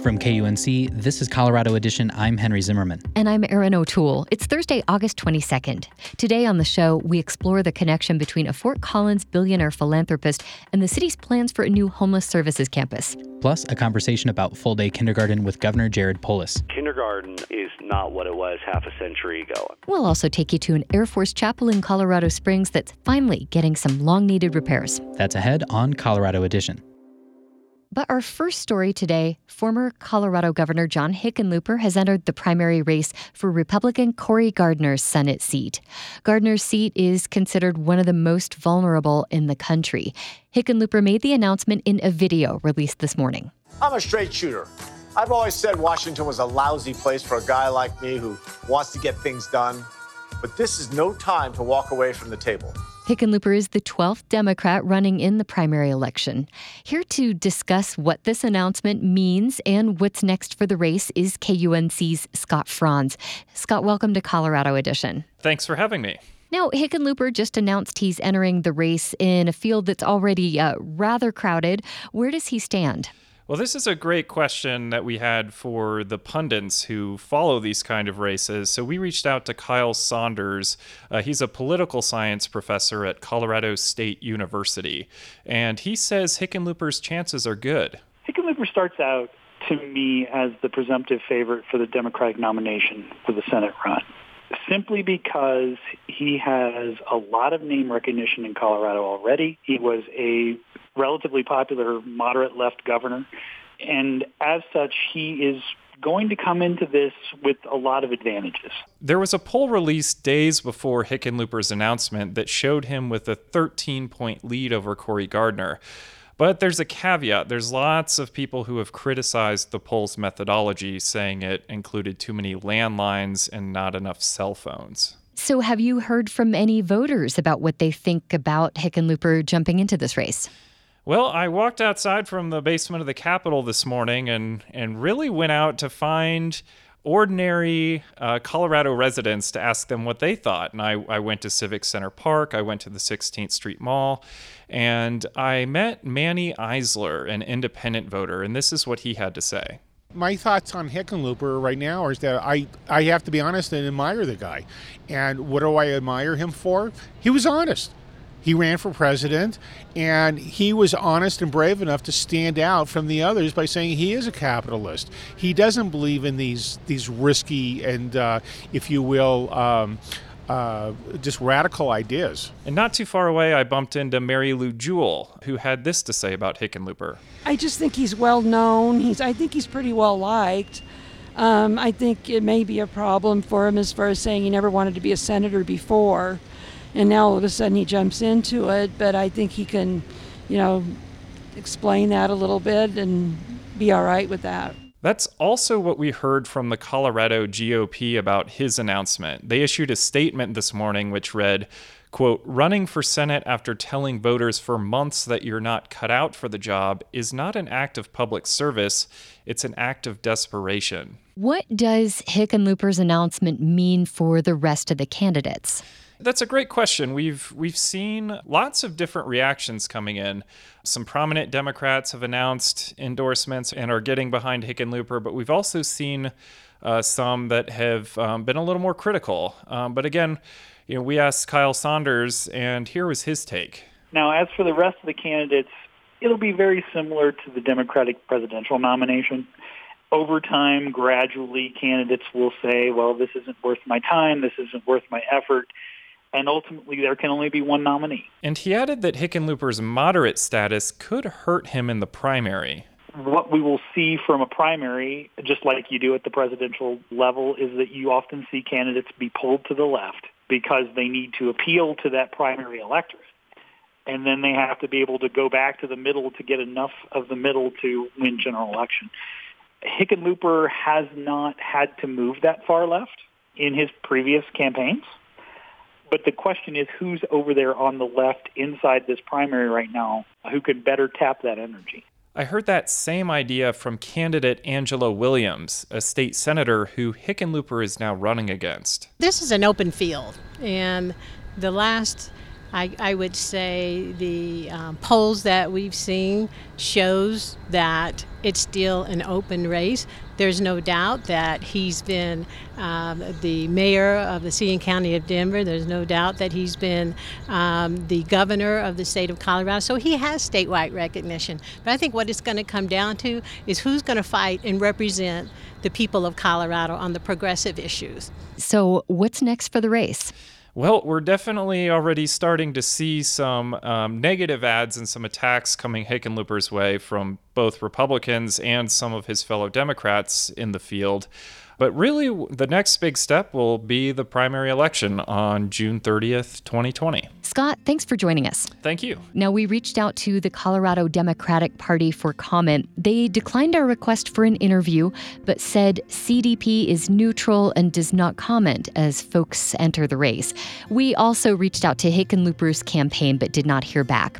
From KUNC, this is Colorado Edition. I'm Henry Zimmerman. And I'm Erin O'Toole. It's Thursday, August 22nd. Today on the show, we explore the connection between a Fort Collins billionaire philanthropist and the city's plans for a new homeless services campus. Plus, a conversation about full-day kindergarten with Governor Jared Polis. Kindergarten is not what it was half a century ago. We'll also take you to an Air Force chapel in Colorado Springs that's finally getting some long-needed repairs. That's ahead on Colorado Edition. But our first story today, former Colorado Governor John Hickenlooper has entered the primary race for Republican Cory Gardner's Senate seat. Gardner's seat is considered one of the most vulnerable in the country. Hickenlooper made the announcement in a video released this morning. I'm a straight shooter. I've always said Washington was a lousy place for a guy like me who wants to get things done. But this is no time to walk away from the table. Hickenlooper is the 12th Democrat running in the primary election. Here to discuss what this announcement means and what's next for the race is KUNC's Scott Franz. Scott, welcome to Colorado Edition. Thanks for having me. Now, Hickenlooper just announced he's entering the race in a field that's already rather crowded. Where does he stand? Well, this is a great question that we had for the pundits who follow these kind of races. So we reached out to Kyle Saunders. He's a political science professor at Colorado State University. And he says Hickenlooper's chances are good. Hickenlooper starts out, to me, as the presumptive favorite for the Democratic nomination for the Senate run, simply because he has a lot of name recognition in Colorado already. He was a relatively popular moderate left governor, and as such, he is going to come into this with a lot of advantages. There was a poll released days before Hickenlooper's announcement that showed him with a 13-point lead over Cory Gardner. But there's a caveat. There's lots of people who have criticized the poll's methodology, saying it included too many landlines and not enough cell phones. So have you heard from any voters about what they think about Hickenlooper jumping into this race? Well, I walked outside from the basement of the Capitol this morning and really went out to find ordinary Colorado residents to ask them what they thought. And I went to Civic Center Park, I went to the 16th Street Mall, and I met Manny Eisler, an independent voter, and this is what he had to say. My thoughts on Hickenlooper right now is that I have to be honest and admire the guy. And what do I admire him for? He was honest. He ran for president, and he was honest and brave enough to stand out from the others by saying he is a capitalist. He doesn't believe in these risky and, if you will, just radical ideas. And not too far away, I bumped into Mary Lou Jewell, who had this to say about Hickenlooper. I just think he's well known. I think he's pretty well liked. I think it may be a problem for him as far as saying he never wanted to be a senator before. And now all of a sudden he jumps into it, but I think he can, explain that a little bit and be all right with that. That's also what we heard from the Colorado GOP about his announcement. They issued a statement this morning which read, quote, "Running for Senate after telling voters for months that you're not cut out for the job is not an act of public service, it's an act of desperation." What does Hickenlooper's announcement mean for the rest of the candidates? That's a great question. We've seen lots of different reactions coming in. Some prominent Democrats have announced endorsements and are getting behind Hickenlooper, but we've also seen some that have been a little more critical. But again, we asked Kyle Saunders, and here was his take. Now, as for the rest of the candidates, it'll be very similar to the Democratic presidential nomination. Over time, gradually, candidates will say, well, this isn't worth my time, this isn't worth my effort. And ultimately, there can only be one nominee. And he added that Hickenlooper's moderate status could hurt him in the primary. What we will see from a primary, just like you do at the presidential level, is that you often see candidates be pulled to the left because they need to appeal to that primary electorate. And then they have to be able to go back to the middle to get enough of the middle to win general election. Hickenlooper has not had to move that far left in his previous campaigns. But the question is who's over there on the left inside this primary right now who could better tap that energy. I heard that same idea from candidate Angela Williams, a state senator who Hickenlooper is now running against. This is an open field, and the last, I would say, the polls that we've seen shows that it's still an open race. There's no doubt that he's been the mayor of the city and county of Denver. There's no doubt that he's been the governor of the state of Colorado. So he has statewide recognition. But I think what it's going to come down to is who's going to fight and represent the people of Colorado on the progressive issues. So what's next for the race? Well, we're definitely already starting to see some negative ads and some attacks coming Hickenlooper's way from both Republicans and some of his fellow Democrats in the field. But really, the next big step will be the primary election on June 30th, 2020. Scott, thanks for joining us. Thank you. Now, we reached out to the Colorado Democratic Party for comment. They declined our request for an interview, but said CDP is neutral and does not comment as folks enter the race. We also reached out to Hickenlooper's campaign, but did not hear back.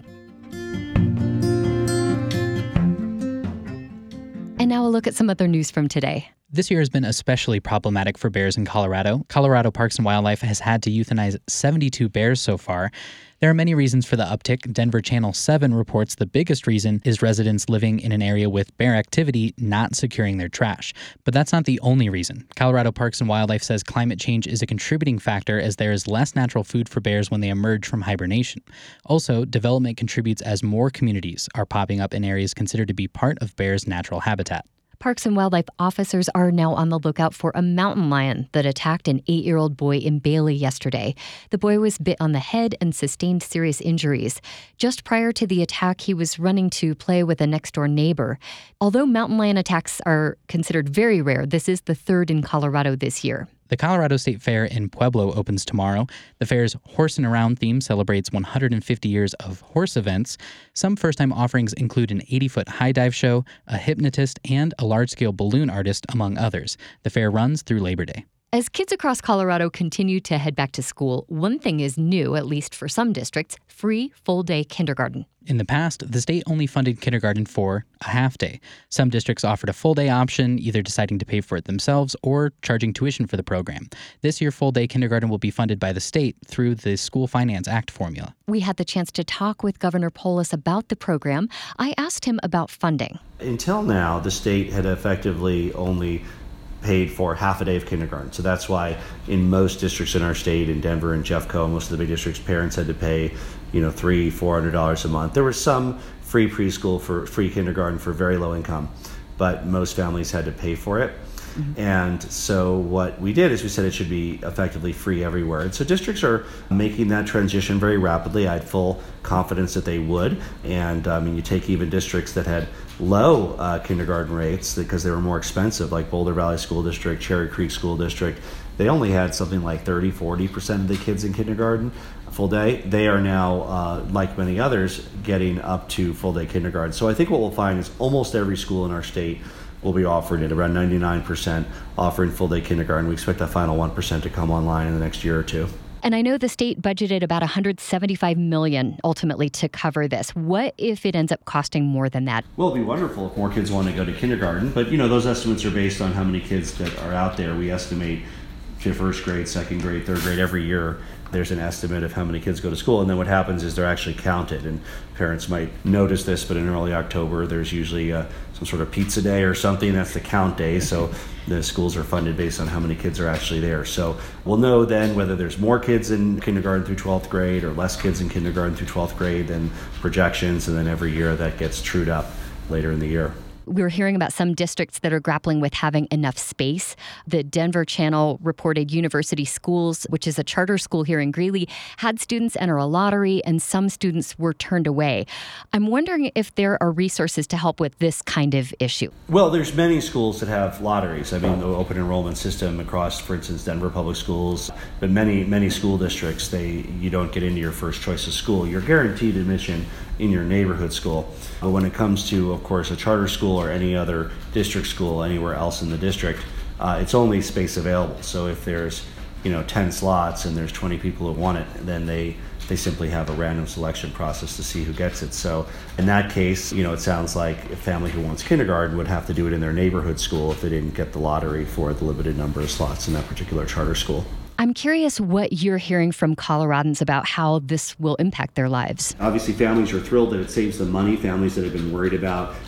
And now a look at some other news from today. This year has been especially problematic for bears in Colorado. Colorado Parks and Wildlife has had to euthanize 72 bears so far. There are many reasons for the uptick. Denver Channel 7 reports the biggest reason is residents living in an area with bear activity not securing their trash. But that's not the only reason. Colorado Parks and Wildlife says climate change is a contributing factor as there is less natural food for bears when they emerge from hibernation. Also, development contributes as more communities are popping up in areas considered to be part of bears' natural habitat. Parks and Wildlife officers are now on the lookout for a mountain lion that attacked an 8-year-old boy in Bailey yesterday. The boy was bit on the head and sustained serious injuries. Just prior to the attack, he was running to play with a next-door neighbor. Although mountain lion attacks are considered very rare, this is the third in Colorado this year. The Colorado State Fair in Pueblo opens tomorrow. The fair's Horse and Around theme celebrates 150 years of horse events. Some first-time offerings include an 80-foot high dive show, a hypnotist, and a large-scale balloon artist, among others. The fair runs through Labor Day. As kids across Colorado continue to head back to school, one thing is new, at least for some districts: free full-day kindergarten. In the past, the state only funded kindergarten for a half day. Some districts offered a full-day option, either deciding to pay for it themselves or charging tuition for the program. This year, full-day kindergarten will be funded by the state through the School Finance Act formula. We had the chance to talk with Governor Polis about the program. I asked him about funding. Until now, the state had effectively only paid for half a day of kindergarten. So that's why in most districts in our state, in Denver and Jeffco, most of the big districts, parents had to pay, $300-400 a month. There was some free preschool for free kindergarten for very low income, but most families had to pay for it. Mm-hmm. And so what we did is we said it should be effectively free everywhere. And so districts are making that transition very rapidly. I had full confidence that they would. And you take even districts that had low kindergarten rates because they were more expensive, like Boulder Valley School District, Cherry Creek School District. They only had something like 30-40% of the kids in kindergarten full day. They are now, like many others, getting up to full day kindergarten. So I think what we'll find is almost every school in our state will be offering it, around 99% offering full day kindergarten. We expect that final 1% to come online in the next year or two. And I know the state budgeted about $175 million ultimately to cover this. What if it ends up costing more than that? Well, it'd be wonderful if more kids want to go to kindergarten, but those estimates are based on how many kids that are out there. We estimate to first grade, second grade, third grade every year. There's an estimate of how many kids go to school, and then what happens is they're actually counted. And parents might notice this, but in early October, there's usually some sort of pizza day or something. That's the count day. So the schools are funded based on how many kids are actually there. So we'll know then whether there's more kids in kindergarten through 12th grade or less kids in kindergarten through 12th grade than projections, and then every year that gets trued up later in the year. We're hearing about some districts that are grappling with having enough space. The Denver Channel reported University Schools, which is a charter school here in Greeley, had students enter a lottery, and some students were turned away. I'm wondering if there are resources to help with this kind of issue. Well, there's many schools that have lotteries. The open enrollment system across, for instance, Denver Public Schools, but many school districts, you don't get into your first choice of school. You're guaranteed admission in your neighborhood school. But when it comes to, of course, a charter school or any other district school anywhere else in the district, it's only space available. So if there's 10 slots and there's 20 people who want it, then they simply have a random selection process to see who gets it. So in that case, it sounds like a family who wants kindergarten would have to do it in their neighborhood school if they didn't get the lottery for the limited number of slots in that particular charter school. I'm curious what you're hearing from Coloradans about how this will impact their lives. Obviously, families are thrilled that it saves them money. Families that have been worried about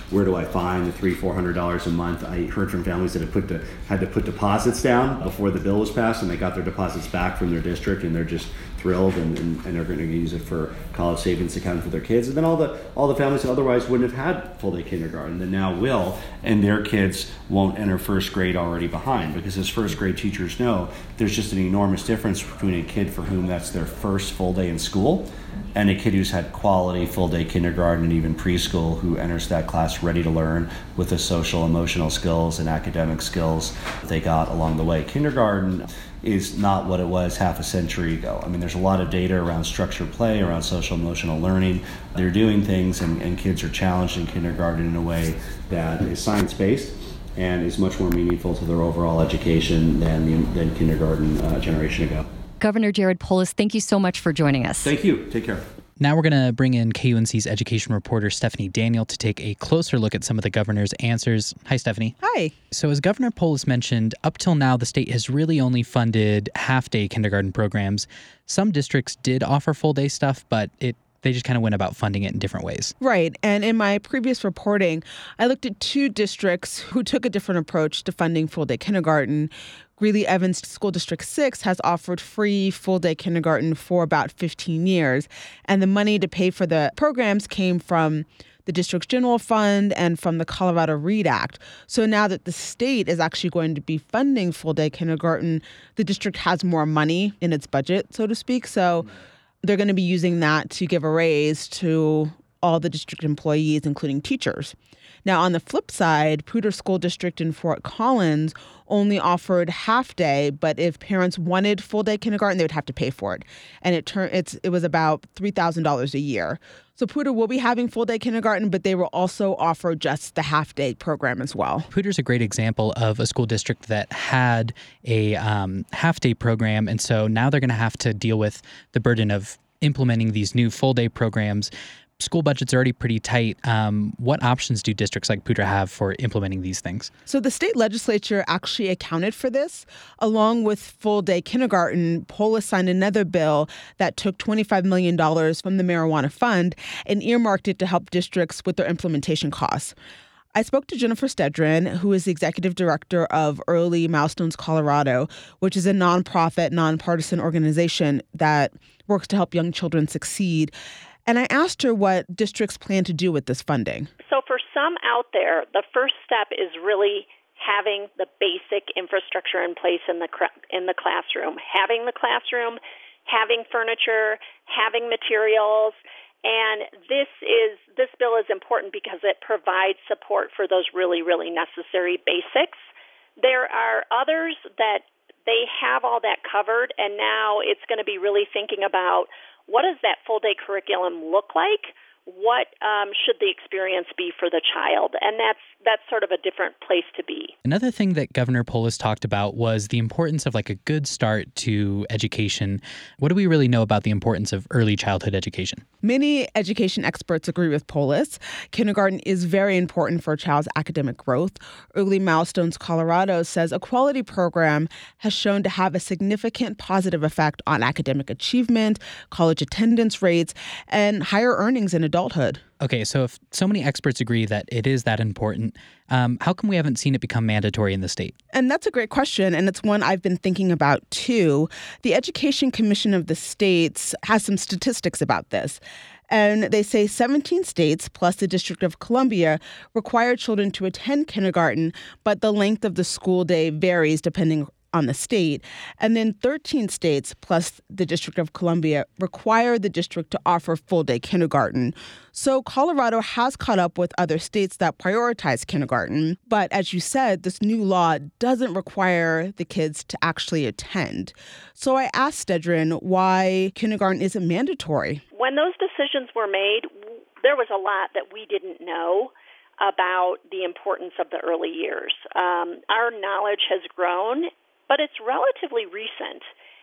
where do I find the $300-400 a month? I heard from families that had to put deposits down before the bill was passed, and they got their deposits back from their district, and they're just thrilled and are going to use it for college savings account for their kids. And then all the families that otherwise wouldn't have had full day kindergarten that now will, and their kids won't enter first grade already behind, because as first grade teachers know, there's just an enormous difference between a kid for whom that's their first full day in school and a kid who's had quality full day kindergarten and even preschool, who enters that class ready to learn with the social, emotional skills and academic skills they got along the way. Kindergarten is not what it was half a century ago. I mean, there's a lot of data around structured play, around social emotional learning. They're doing things, and kids are challenged in kindergarten in a way that is science-based and is much more meaningful to their overall education than kindergarten generation ago. Governor Jared Polis, thank you so much for joining us. Thank you. Take care. Now we're going to bring in KUNC's education reporter Stephanie Daniel to take a closer look at some of the governor's answers. Hi, Stephanie. Hi. So as Governor Polis mentioned, up till now, the state has really only funded half-day kindergarten programs. Some districts did offer full-day stuff, but they just kind of went about funding it in different ways. Right. And in my previous reporting, I looked at two districts who took a different approach to funding full-day kindergarten. Greeley-Evans School District 6 has offered free full-day kindergarten for about 15 years. And the money to pay for the programs came from the district's general fund and from the Colorado READ Act. So now that the state is actually going to be funding full-day kindergarten, the district has more money in its budget, so to speak. So they're going to be using that to give a raise to all the district employees, including teachers. Now, on the flip side, Poudre School District in Fort Collins only offered half day, but if parents wanted full day kindergarten, they would have to pay for it. And it was about $3,000 a year. So Poudre will be having full day kindergarten, but they will also offer just the half day program as well. Poudre's a great example of a school district that had a half day program. And so now they're going to have to deal with the burden of implementing these new full day programs. School budget's already pretty tight. What options do districts like Poudre have for implementing these things? So the state legislature actually accounted for this. Along with full-day kindergarten, Polis signed another bill that took $25 million from the marijuana fund and earmarked it to help districts with their implementation costs. I spoke to Jennifer Stedron, who is the executive director of Early Milestones Colorado, which is a nonprofit, nonpartisan organization that works to help young children succeed. And I asked her what districts plan to do with this funding. So for some out there, the first step is really having the basic infrastructure in place in the classroom, having the classroom, having furniture, having materials. And this bill is important because it provides support for those really, really necessary basics. There are others that they have all that covered, and now it's going to be really thinking about what does that full-day curriculum look like? What should the experience be for the child? And that's sort of a different place to be. Another thing that Governor Polis talked about was the importance of like a good start to education. What do we really know about the importance of early childhood education? Many education experts agree with Polis. Kindergarten is very important for a child's academic growth. Early Milestones Colorado says a quality program has shown to have a significant positive effect on academic achievement, college attendance rates, and higher earnings in adulthood. Okay, so if so many experts agree that it is that important, how come we haven't seen it become mandatory in the state? And that's a great question, and it's one I've been thinking about too. The Education Commission of the States has some statistics about this. And they say 17 states, plus the District of Columbia, require children to attend kindergarten, but the length of the school day varies depending on the state. And then 13 states, plus the District of Columbia, require the district to offer full-day kindergarten. So Colorado has caught up with other states that prioritize kindergarten. But as you said, this new law doesn't require the kids to actually attend. So I asked Stedron why kindergarten isn't mandatory. When those decisions were made, there was a lot that we didn't know about the importance of the early years. Our knowledge has grown, but it's relatively recent.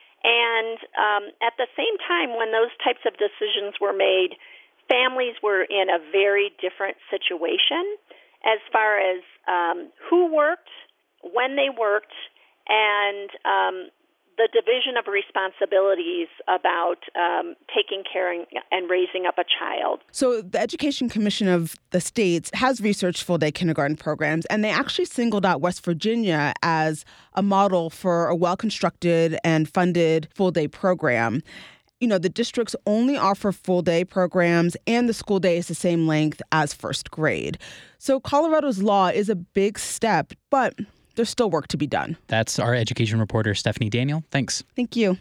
And at the same time, when those types of decisions were made, families were in a very different situation as far as who worked, when they worked, and the division of responsibilities about taking care and raising up a child. So the Education Commission of the states has researched full-day kindergarten programs, and they actually singled out West Virginia as a model for a well-constructed and funded full-day program. You know, the districts only offer full-day programs, and the school day is the same length as first grade. So Colorado's law is a big step, but there's still work to be done. That's our education reporter, Stephanie Daniel. Thanks. Thank you.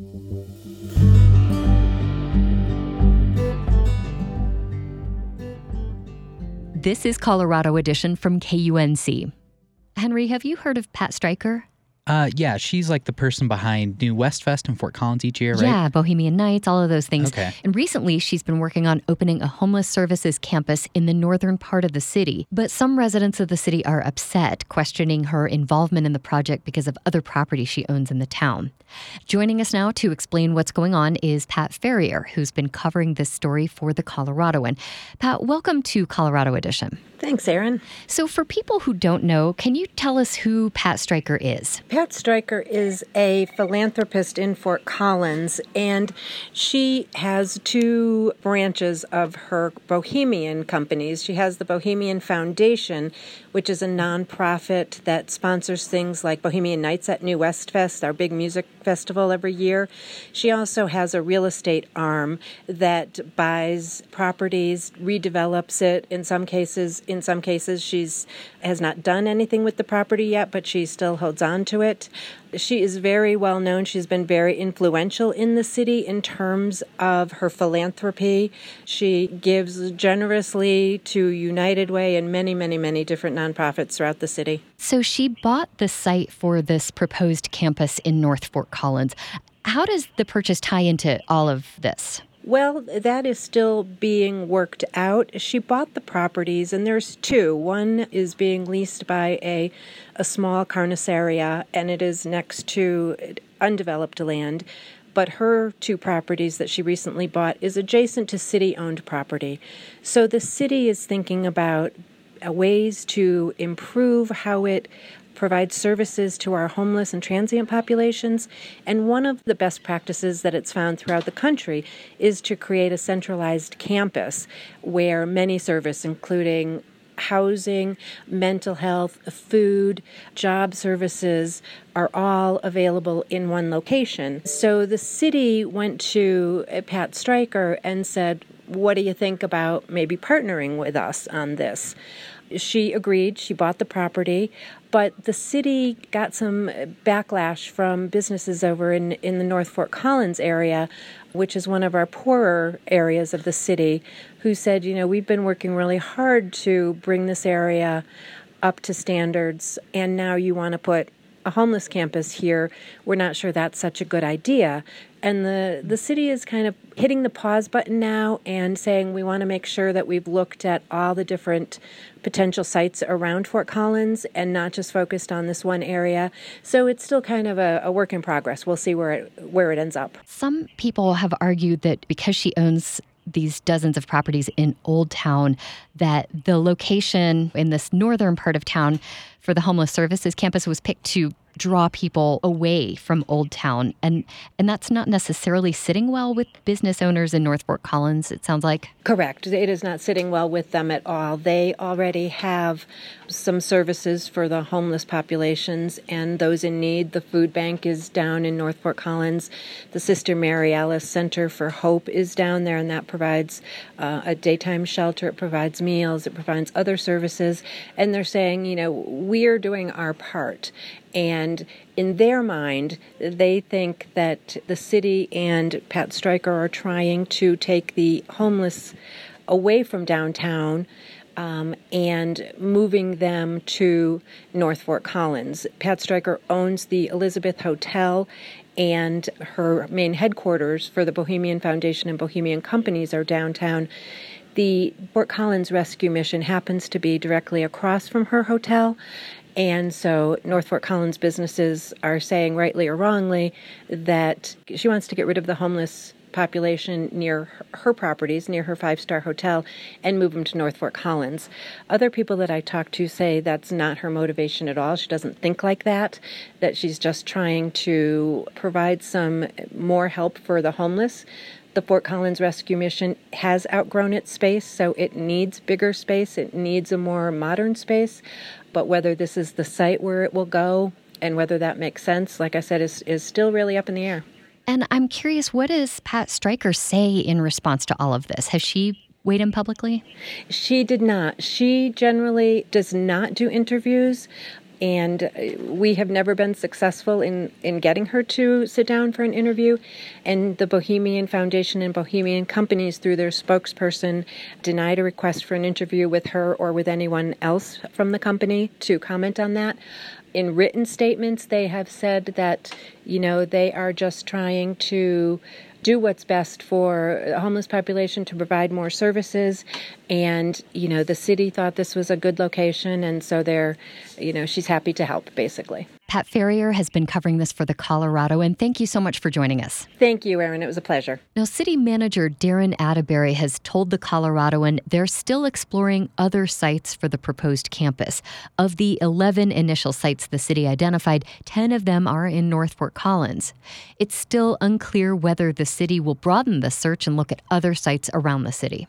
This is Colorado Edition from KUNC. Henry, have you heard of Pat Stryker? Yeah, she's like the person behind New West Fest in Fort Collins each year, right? Yeah, Bohemian Nights, all of those things. Okay. And recently, she's been working on opening a homeless services campus in the northern part of the city. But some residents of the city are upset, questioning her involvement in the project because of other property she owns in the town. Joining us now to explain what's going on is Pat Ferrier, who's been covering this story for The Coloradoan. Pat, welcome to Colorado Edition. Thanks, Erin. So for people who don't know, can you tell us who Pat Stryker is? Pat Stryker is a philanthropist in Fort Collins, and she has two branches of her Bohemian companies. She has the Bohemian Foundation, which is a nonprofit that sponsors things like Bohemian Nights at New West Fest, our big music festival every year. She also has a real estate arm that buys properties, redevelops it. In some cases, she has not done anything with the property yet, but she still holds on to it. She is very well known. She's been very influential in the city in terms of her philanthropy. She gives generously to United Way and many, many, many different nonprofits throughout the city. So she bought the site for this proposed campus in North Fort Collins. How does the purchase tie into all of this? Well, that is still being worked out. She bought the properties, and there's two. One is being leased by a small carniceria, and it is next to undeveloped land. But her two properties that she recently bought is adjacent to city-owned property. So the city is thinking about ways to improve how it provides services to our homeless and transient populations. And one of the best practices that it's found throughout the country is to create a centralized campus where many services, including housing, mental health, food, job services, are all available in one location. So the city went to Pat Stryker and said, what do you think about maybe partnering with us on this? She agreed. She bought the property, but the city got some backlash from businesses over in the North Fort Collins area, which is one of our poorer areas of the city, who said, we've been working really hard to bring this area up to standards, and now you want to put a homeless campus here. We're not sure that's such a good idea. And the city is kind of hitting the pause button now and saying we want to make sure that we've looked at all the different potential sites around Fort Collins and not just focused on this one area. So it's still kind of a work in progress. We'll see where it ends up. Some people have argued that because she owns these dozens of properties in Old Town, that the location in this northern part of town for the Homeless Services campus was picked to draw people away from Old Town. And that's not necessarily sitting well with business owners in North Fort Collins, it sounds like. Correct. It is not sitting well with them at all. They already have some services for the homeless populations and those in need. The food bank is down in North Fort Collins. The Sister Mary Alice Center for Hope is down there, and that provides a daytime shelter. It provides meals. It provides other services. And they're saying, we're doing our part. And in their mind, they think that the city and Pat Stryker are trying to take the homeless away from downtown and moving them to North Fort Collins. Pat Stryker owns the Elizabeth Hotel, and her main headquarters for the Bohemian Foundation and Bohemian Companies are downtown. The Fort Collins Rescue Mission happens to be directly across from her hotel. And so North Fort Collins businesses are saying, rightly or wrongly, that she wants to get rid of the homeless population near her properties, near her 5-star hotel, and move them to North Fort Collins. Other people that I talk to say that's not her motivation at all. She doesn't think like that she's just trying to provide some more help for the homeless. The Fort Collins Rescue Mission has outgrown its space, so it needs bigger space. It needs a more modern space. But whether this is the site where it will go and whether that makes sense, like I said, is still really up in the air. And I'm curious, what does Pat Stryker say in response to all of this? Has she weighed in publicly? She did not. She generally does not do interviews. And we have never been successful in getting her to sit down for an interview. And the Bohemian Foundation and Bohemian Companies, through their spokesperson, denied a request for an interview with her or with anyone else from the company to comment on that. In written statements, they have said that, they are just trying to do what's best for the homeless population, to provide more services. And, the city thought this was a good location. And so she's happy to help, basically. Pat Ferrier has been covering this for the Colorado, and thank you so much for joining us. Thank you, Erin. It was a pleasure. Now, City Manager Darren Atterbury has told the Coloradoan they're still exploring other sites for the proposed campus. Of the 11 initial sites the city identified, 10 of them are in North Fort Collins. It's still unclear whether the city will broaden the search and look at other sites around the city.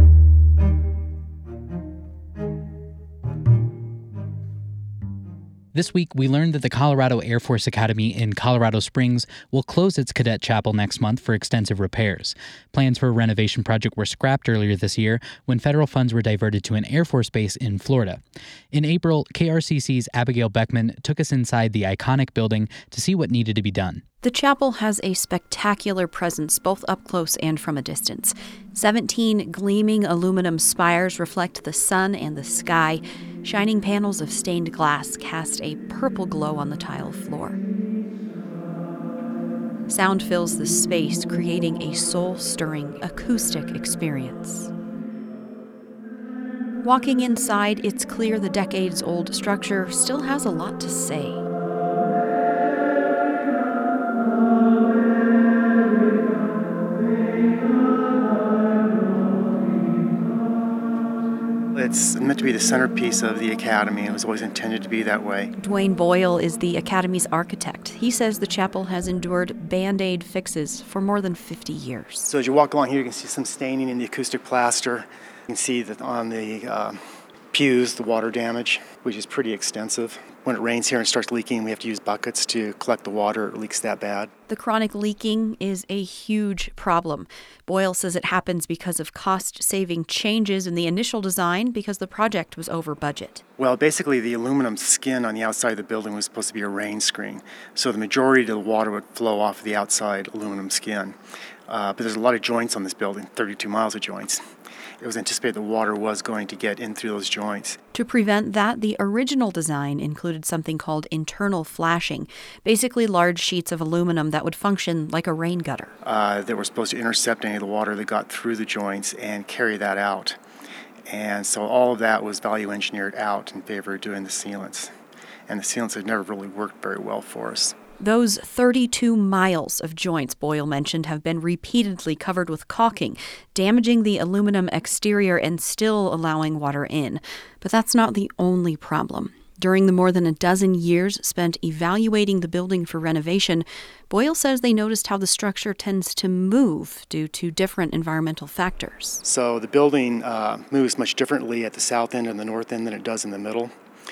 This week, we learned that the Colorado Air Force Academy in Colorado Springs will close its cadet chapel next month for extensive repairs. Plans for a renovation project were scrapped earlier this year when federal funds were diverted to an Air Force base in Florida. In April, KRCC's Abigail Beckman took us inside the iconic building to see what needed to be done. The chapel has a spectacular presence, both up close and from a distance. 17 gleaming aluminum spires reflect the sun and the sky. Shining panels of stained glass cast a purple glow on the tile floor. Sound fills the space, creating a soul-stirring acoustic experience. Walking inside, it's clear the decades-old structure still has a lot to say. It's meant to be the centerpiece of the Academy. It was always intended to be that way. Dwayne Boyle is the Academy's architect. He says the chapel has endured Band-Aid fixes for more than 50 years. So as you walk along here, you can see some staining in the acoustic plaster. You can see that on the pews, the water damage, which is pretty extensive. When it rains here and starts leaking, we have to use buckets to collect the water. It leaks that bad. The chronic leaking is a huge problem. Boyle says it happens because of cost-saving changes in the initial design because the project was over budget. Well, basically, the aluminum skin on the outside of the building was supposed to be a rain screen. So the majority of the water would flow off the outside aluminum skin. But there's a lot of joints on this building, 32 miles of joints. It was anticipated the water was going to get in through those joints. To prevent that, the original design included something called internal flashing, basically large sheets of aluminum that would function like a rain gutter. That were supposed to intercept any of the water that got through the joints and carry that out. And so all of that was value engineered out in favor of doing the sealants. And the sealants have never really worked very well for us. Those 32 miles of joints Boyle mentioned have been repeatedly covered with caulking, damaging the aluminum exterior and still allowing water in. But that's not the only problem. During the more than a dozen years spent evaluating the building for renovation, Boyle says they noticed how the structure tends to move due to different environmental factors. So the building moves much differently at the south end and the north end than it does in the middle.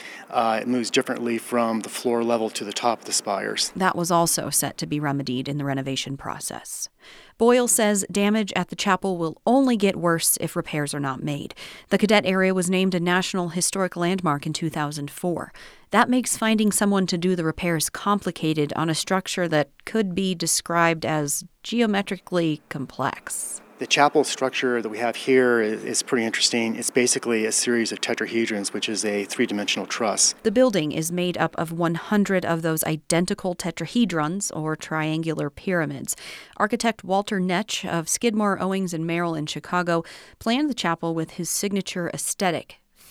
It moves differently from the floor level to the top of the spires. That was also set to be remedied in the renovation process. Boyle says damage at the chapel will only get worse if repairs are not made. The cadet area was named a National Historic Landmark in 2004. That makes finding someone to do the repairs complicated on a structure that could be described as geometrically complex. The chapel structure that we have here is pretty interesting. It's basically a series of tetrahedrons, which is a three-dimensional truss. The building is made up of 100 of those identical tetrahedrons, or triangular pyramids. Architect Walter Netsch of Skidmore, Owings & Merrill in Chicago planned the chapel with his signature aesthetic,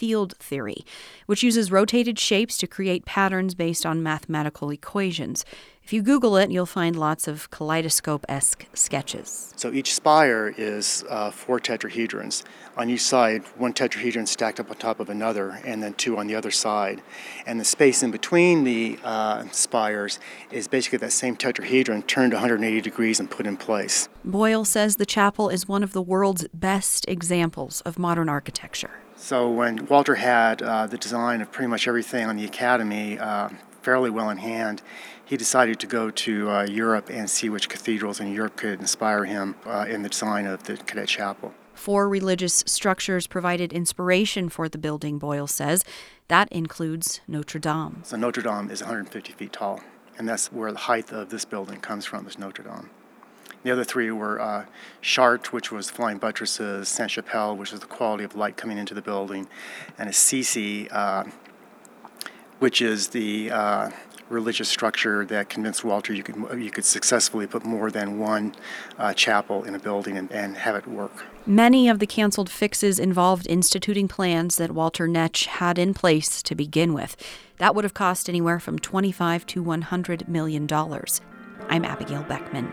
field theory, which uses rotated shapes to create patterns based on mathematical equations. If you Google it, you'll find lots of kaleidoscope-esque sketches. So each spire is 4 tetrahedrons. On each side, one tetrahedron stacked up on top of another, and then 2 on the other side. And the space in between the spires is basically that same tetrahedron turned 180 degrees and put in place. Boyle says the chapel is one of the world's best examples of modern architecture. So when Walter had the design of pretty much everything on the Academy fairly well in hand, he decided to go to Europe and see which cathedrals in Europe could inspire him in the design of the Cadet Chapel. 4 religious structures provided inspiration for the building, Boyle says. That includes Notre Dame. So Notre Dame is 150 feet tall, and that's where the height of this building comes from, is Notre Dame. The other 3 were Chartres, which was flying buttresses, Sainte-Chapelle, which was the quality of light coming into the building, and Assisi, which is the religious structure that convinced Walter you could successfully put more than one chapel in a building and have it work. Many of the canceled fixes involved instituting plans that Walter Netsch had in place to begin with. That would have cost anywhere from $25 to $100 million. I'm Abigail Beckman.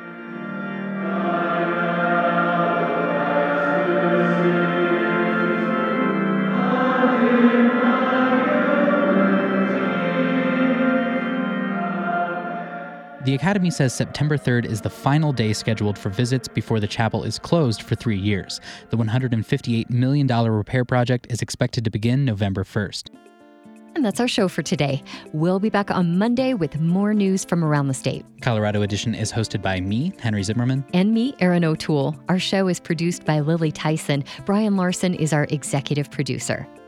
The Academy says September 3rd is the final day scheduled for visits before the chapel is closed for 3 years. The $158 million repair project is expected to begin November 1st. And that's our show for today. We'll be back on Monday with more news from around the state. Colorado Edition is hosted by me, Henry Zimmerman. And me, Erin O'Toole. Our show is produced by Lily Tyson. Brian Larson is our executive producer.